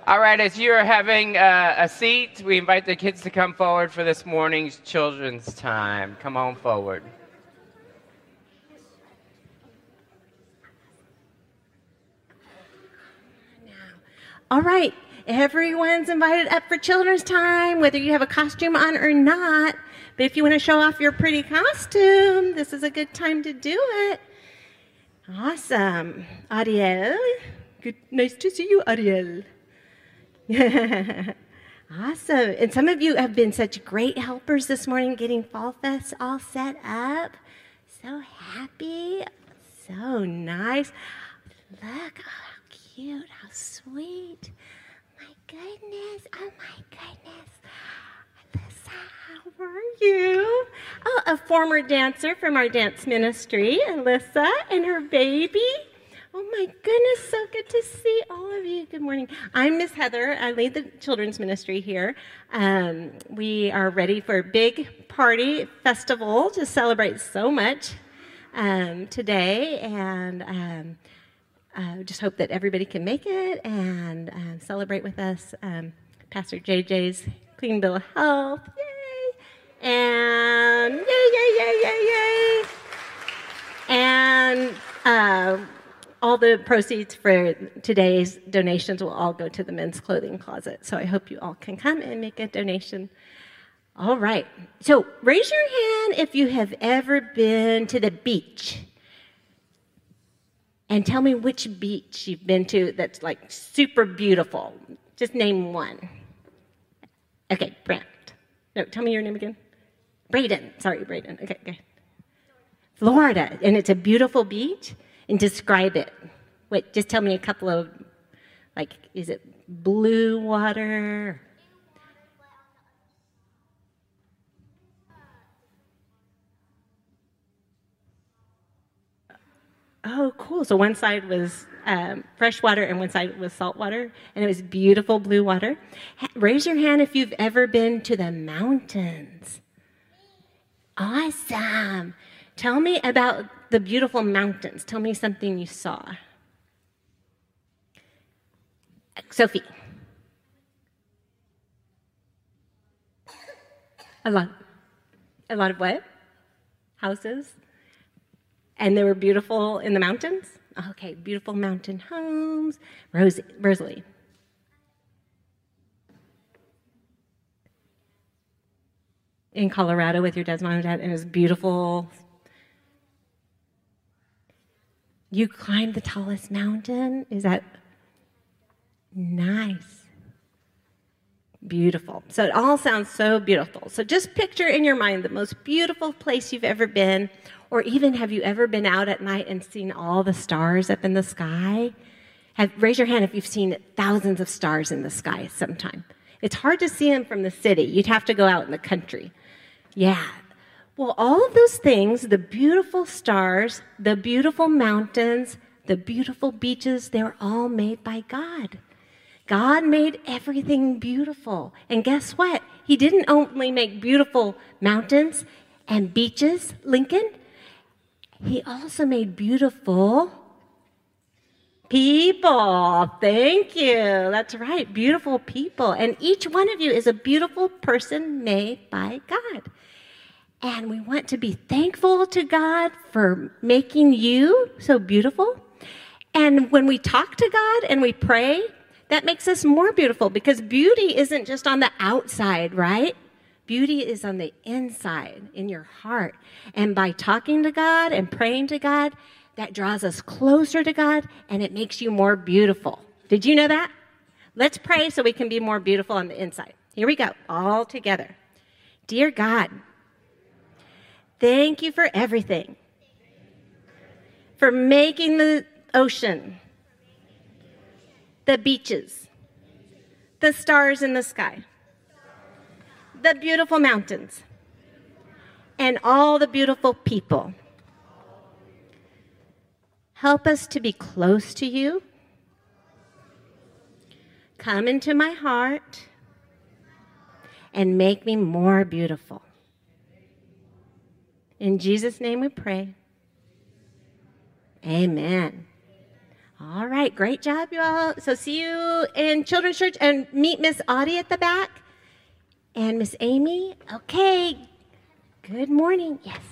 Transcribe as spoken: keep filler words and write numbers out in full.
All right, as you're having uh, a seat, we invite the kids to come forward for this morning's children's time. Come on forward. All right, everyone's invited up for children's time, whether you have a costume on or not. But if you want to show off your pretty costume, this is a good time to do it. Awesome. Ariel, good, nice to see you, Ariel. Awesome. And some of you have been such great helpers this morning getting Fall Fest all set up. So happy. So nice. Look, oh, how cute, how sweet. My goodness. Oh, my goodness. Alyssa, how are you? Oh, a former dancer from our dance ministry, Alyssa, and her baby. Oh, my goodness, so good to see all of you. Good morning. I'm Miss Heather. I lead the children's ministry here. Um, we are ready for a big party festival to celebrate so much um, today, and um, I just hope that everybody can make it and um, celebrate with us. Um, Pastor J J's Clean Bill of Health, yay! And yay, yay, yay, yay, yay! And uh, all the proceeds for today's donations will all go to the men's clothing closet. So I hope you all can come and make a donation. All right. So raise your hand if you have ever been to the beach. And tell me which beach you've been to that's like super beautiful. Just name one. Okay, Brent. No, tell me your name again. Braden. Sorry, Braden. Okay, okay. Florida. And it's a beautiful beach? And describe it. Wait, just tell me a couple of, like, is it blue water? Oh, cool. So one side was um, fresh water and one side was salt water, and it was beautiful blue water. Ha- raise your hand if you've ever been to the mountains. Awesome. Tell me about the beautiful mountains. Tell me something you saw. Sophie. A lot. A lot of what? Houses? And they were beautiful in the mountains? Okay, beautiful mountain homes. Rose, Rosalie. In Colorado with your dad's mom and dad, and it was beautiful. You climbed the tallest mountain? Is that nice? Beautiful. So it all sounds so beautiful. So just picture in your mind the most beautiful place you've ever been, or even have you ever been out at night and seen all the stars up in the sky? Have, raise your hand if you've seen thousands of stars in the sky sometime. It's hard to see them from the city. You'd have to go out in the country. Yeah. Well, all of those things, the beautiful stars, the beautiful mountains, the beautiful beaches, they were all made by God. God made everything beautiful. And guess what? He didn't only make beautiful mountains and beaches, Lincoln. He also made beautiful people. Thank you. That's right. Beautiful people. And each one of you is a beautiful person made by God. And we want to be thankful to God for making you so beautiful. And when we talk to God and we pray, that makes us more beautiful, because beauty isn't just on the outside, right? Beauty is on the inside, in your heart. And by talking to God and praying to God, that draws us closer to God, and it makes you more beautiful. Did you know that? Let's pray so we can be more beautiful on the inside. Here we go, all together. Dear God, thank you for everything. For making the ocean, the beaches, the stars in the sky, the beautiful mountains, and all the beautiful people. Help us to be close to you. Come into my heart and make me more beautiful. In Jesus' name we pray. Amen. All right, great job, you all. So see you in Children's Church, and meet Miss Audie at the back and Miss Amy. Okay, good morning. Yes.